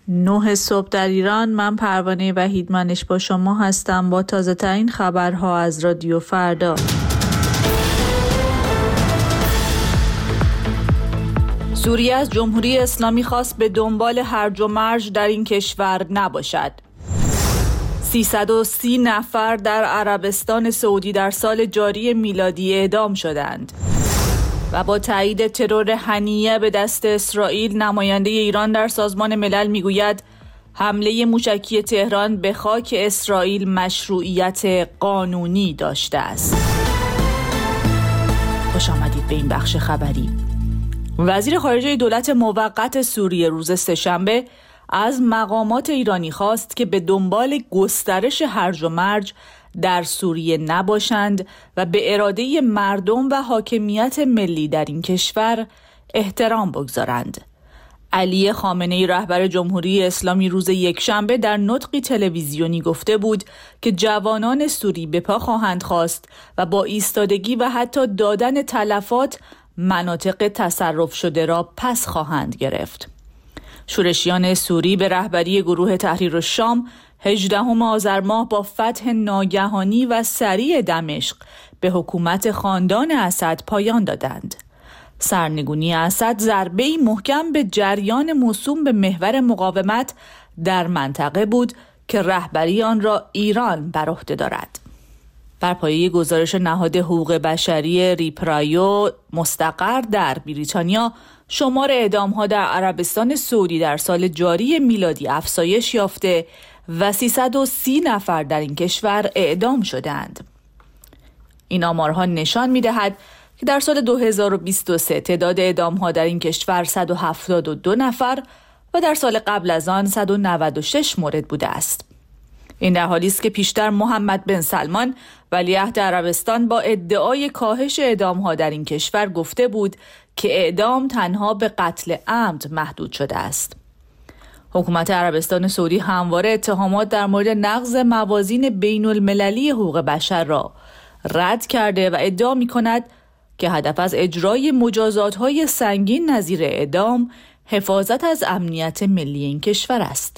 9 صبح در ایران. من پروانه وحیدمنش با شما هستم با تازه ترین خبرها از رادیو فردا. سوریه از جمهوری اسلامی خواست به دنبال هرج و مرج در این کشور نباشد. 330 نفر در عربستان سعودی در سال جاری میلادی اعدام شدند. و با تایید ترور حنیه به دست اسرائیل، نماینده ایران در سازمان ملل میگوید حمله موشکی تهران به خاک اسرائیل مشروعیت قانونی داشته است. خوش آمدید به این بخش خبری. وزیر خارجه دولت موقت سوریه روز سه‌شنبه از مقامات ایرانی خواست که به دنبال گسترش هرج و مرج در سوریه نباشند و به اراده مردم و حاکمیت ملی در این کشور احترام بگذارند. علی خامنه‌ای رهبر جمهوری اسلامی روز یکشنبه در نطقی تلویزیونی گفته بود که جوانان سوری به پا خواهند خاست و با ایستادگی و حتی دادن تلفات مناطق تصرف شده را پس خواهند گرفت. شورشیان سوری به رهبری گروه تحریر الشام 18 آذر ماه با فتح ناگهانی و سریع دمشق به حکومت خاندان اسد پایان دادند. سرنگونی اسد ضربه‌ای محکم به جریان موسوم به محور مقاومت در منطقه بود که رهبری آن را ایران بر عهده دارد. بر پایه گزارش نهاد حقوق بشری ریپرایو مستقر در بریتانیا، شمار اعدام‌ها در عربستان سعودی در سال جاری میلادی افزایش یافته و 330 نفر در این کشور اعدام شدند. این آمارها نشان می‌دهد که در سال 2023 تعداد اعدام‌ها در این کشور 172 نفر و در سال قبل از آن 196 مورد بوده است. این در حالی است که پیشتر محمد بن سلمان ولیعهد عربستان با ادعای کاهش اعدام‌ها در این کشور گفته بود که اعدام تنها به قتل عمد محدود شده است. حکومت عربستان سعودی همواره اتهامات در مورد نقض موازین بین المللی حقوق بشر را رد کرده و ادعا می‌کند که هدف از اجرای مجازات‌های سنگین نظیر اعدام حفاظت از امنیت ملی این کشور است.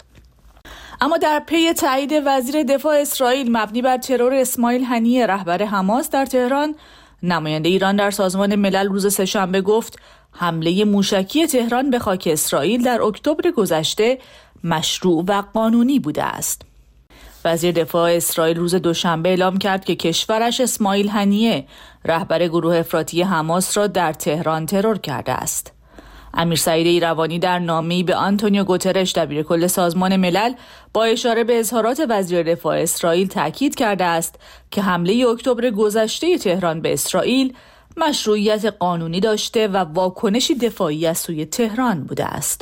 اما در پی تایید وزیر دفاع اسرائیل مبنی بر ترور اسماعیل هنیه رهبر حماس در تهران، نماینده ایران در سازمان ملل روز سه‌شنبه گفت حمله موشکی تهران به خاک اسرائیل در اکتبر گذشته مشروع و قانونی بوده است. وزیر دفاع اسرائیل روز دوشنبه اعلام کرد که کشورش اسماعیل هنیه رهبر گروه افراطی حماس را در تهران ترور کرده است. امیر سعید ایروانی در نامه‌ای به آنتونیو گوترش دبیرکل سازمان ملل با اشاره به اظهارات وزیر دفاع اسرائیل تاکید کرده است که حمله اکتبر گذشته تهران به اسرائیل مشروعیت قانونی داشته و واکنشی دفاعی از سوی تهران بوده است.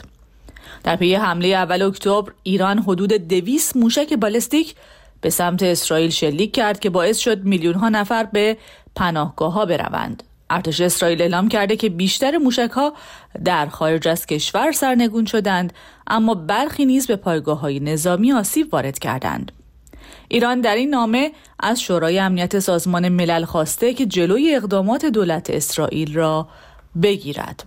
در پی حمله اول اکتبر ایران حدود 200 موشک بالستیک به سمت اسرائیل شلیک کرد که باعث شد میلیون‌ها نفر به پناهگاه‌ها بروند. ارتش اسرائیل اعلام کرده که بیشتر موشک‌ها در خارج از کشور سرنگون شدند، اما برخی نیز به پایگاه‌های نظامی آسیب وارد کردند. ایران در این نامه از شورای امنیت سازمان ملل خواسته که جلوی اقدامات دولت اسرائیل را بگیرد.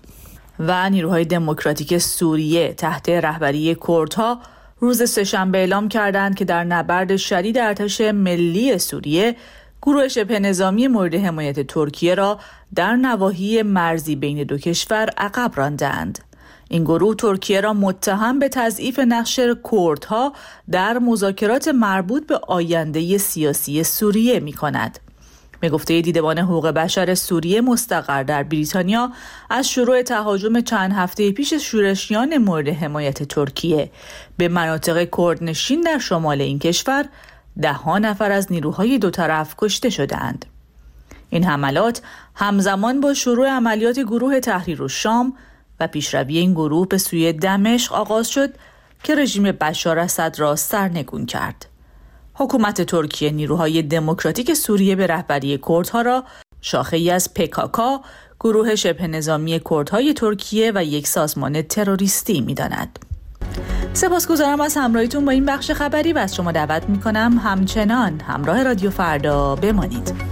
و نیروهای دموکراتیک سوریه تحت رهبری کردها روز سه‌شنبه اعلام کردند که در نبرد شدید ارتش ملی سوریه گروه شبه نظامی مورد حمایت ترکیه را در نواحی مرزی بین دو کشور عقب راندند. این گروه ترکیه را متهم به تضعیف نقش کردها در مذاکرات مربوط به آینده سیاسی سوریه می‌کند. به گفته دیدبان حقوق بشر سوریه مستقر در بریتانیا، از شروع تهاجم چند هفته پیش شورشیان مورد حمایت ترکیه به مناطق کردنشین در شمال این کشور، 10 نفر از نیروهای دو طرف کشته شدند. این حملات همزمان با شروع عملیات گروه تحریر الشام و پیشروی این گروه به سوی دمشق آغاز شد که رژیم بشار اسد را سرنگون کرد. حکومت ترکیه نیروهای دموکراتیک سوریه به رهبری کردها را شاخه‌ای از PKK، گروه شبه نظامی کردهای ترکیه و یک سازمان تروریستی می‌داند. سپاسگزارم از همراهیتون با این بخش خبری و از شما دعوت می‌کنم همچنان همراه رادیو فردا بمانید.